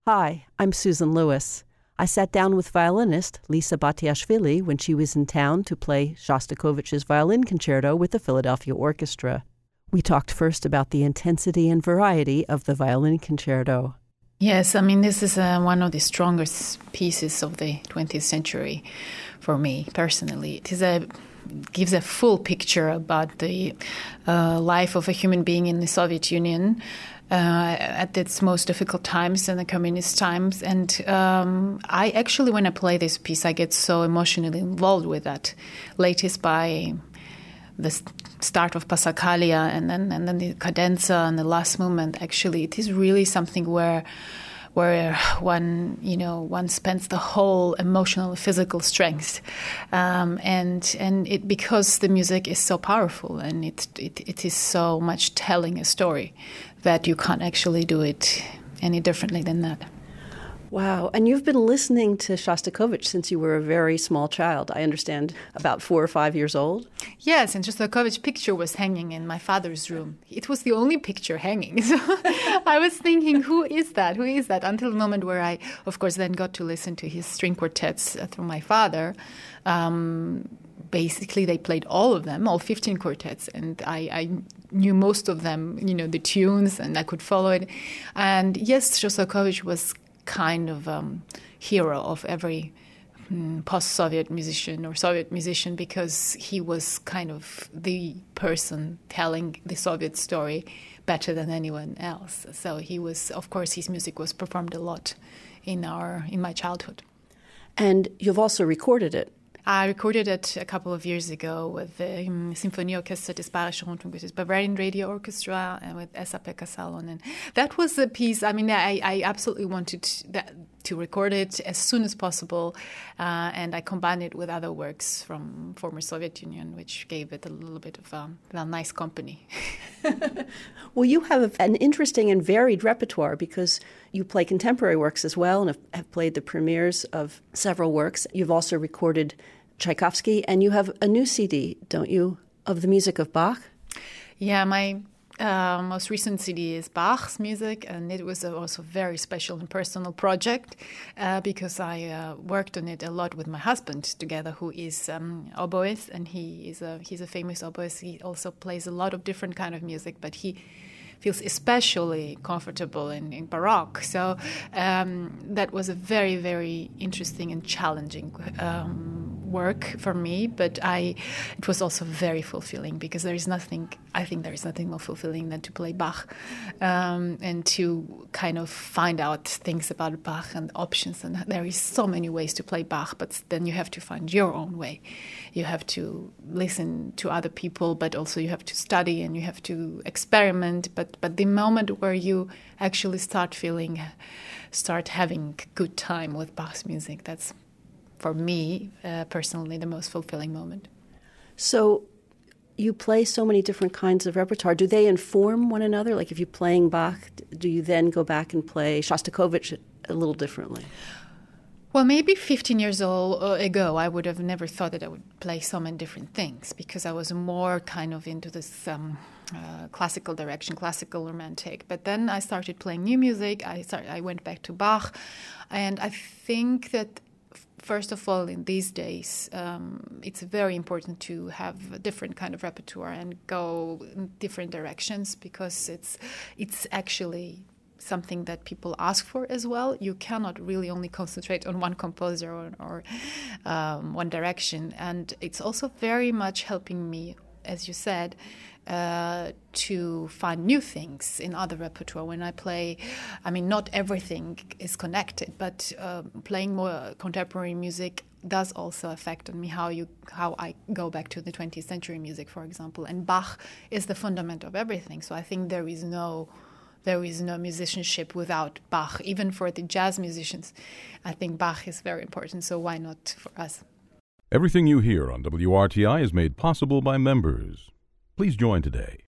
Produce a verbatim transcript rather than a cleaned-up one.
Hi, I'm Susan Lewis. I sat down with violinist Lisa Batiashvili when she was in town to play Shostakovich's Violin Concerto with the Philadelphia Orchestra. We talked first about the intensity and variety of the Violin Concerto. Yes, I mean, this is uh, one of the strongest pieces of the twentieth century for me personally. It is a gives a full picture about the uh, life of a human being in the Soviet Union uh, at its most difficult times in the communist times. And um, I actually, when I play this piece, I get so emotionally involved with that. Latest by the start of Passacaglia and then and then the cadenza and the last movement. Actually, it is really something where where one, you know, one spends the whole emotional, physical strength, um, and and it because the music is so powerful and it, it it is so much telling a story that you can't actually do it any differently than that. Wow. And you've been listening to Shostakovich since you were a very small child, I understand, about four or five years old? Yes, and Shostakovich picture was hanging in my father's room. It was the only picture hanging. So I was thinking, who is that? Who is that? Until the moment where I, of course, then got to listen to his string quartets through my father. Um, basically, they played all of them, all fifteen quartets, and I, I knew most of them, you know, the tunes, and I could follow it. And yes, Shostakovich was kind of um, hero of every um, post-Soviet musician or Soviet musician because he was kind of the person telling the Soviet story better than anyone else. So he was, of course, his music was performed a lot in our in my childhood. And you've also recorded it. I recorded it a couple of years ago with the um, Symphonieorchester des Bayerischen Rundfunks, Bavarian Radio Orchestra, and with Esa-Pekka Salonen. That was a piece, I mean, I, I absolutely wanted that, to record it as soon as possible, uh, and I combined it with other works from former Soviet Union, which gave it a little bit of um, a nice company. Well, you have an interesting and varied repertoire because you play contemporary works as well and have, have played the premieres of several works. You've also recorded Tchaikovsky, and you have a new C D, don't you, of the music of Bach? Yeah, my uh, most recent C D is Bach's music, and it was also a very special and personal project uh, because I uh, worked on it a lot with my husband together, who is um, oboist, and he is a he's a famous oboist. He also plays a lot of different kind of music, but he feels especially comfortable in, in Baroque. So um, that was a very, very interesting and challenging um, work for me. But I, it was also very fulfilling because there is nothing, I think there is nothing more fulfilling than to play Bach um, and to kind of find out things about Bach and options. And there is so many ways to play Bach, but then you have to find your own way. You have to listen to other people, but also you have to study and you have to experiment. But But the moment where you actually start feeling, start having good time with Bach's music, that's, for me, uh, personally, the most fulfilling moment. So you play so many different kinds of repertoire. Do they inform one another? Like if you're playing Bach, do you then go back and play Shostakovich a little differently? Well, maybe fifteen years old uh, ago, I would have never thought that I would play so many different things because I was more kind of into this um, uh, classical direction, classical romantic. But then I started playing new music. I started, I went back to Bach. And I think that, first of all, in these days, um, it's very important to have a different kind of repertoire and go in different directions because it's it's actually something that people ask for as well. You cannot really only concentrate on one composer or, or um, one direction. And it's also very much helping me, as you said, uh, to find new things in other repertoire. When I play, I mean, not everything is connected, but uh, playing more contemporary music does also affect on me how you how I go back to the twentieth century music, for example. And Bach is the fundament of everything. So I think there is no There is no musicianship without Bach. Even for the jazz musicians, I think Bach is very important, so why not for us? Everything you hear on W R T I is made possible by members. Please join today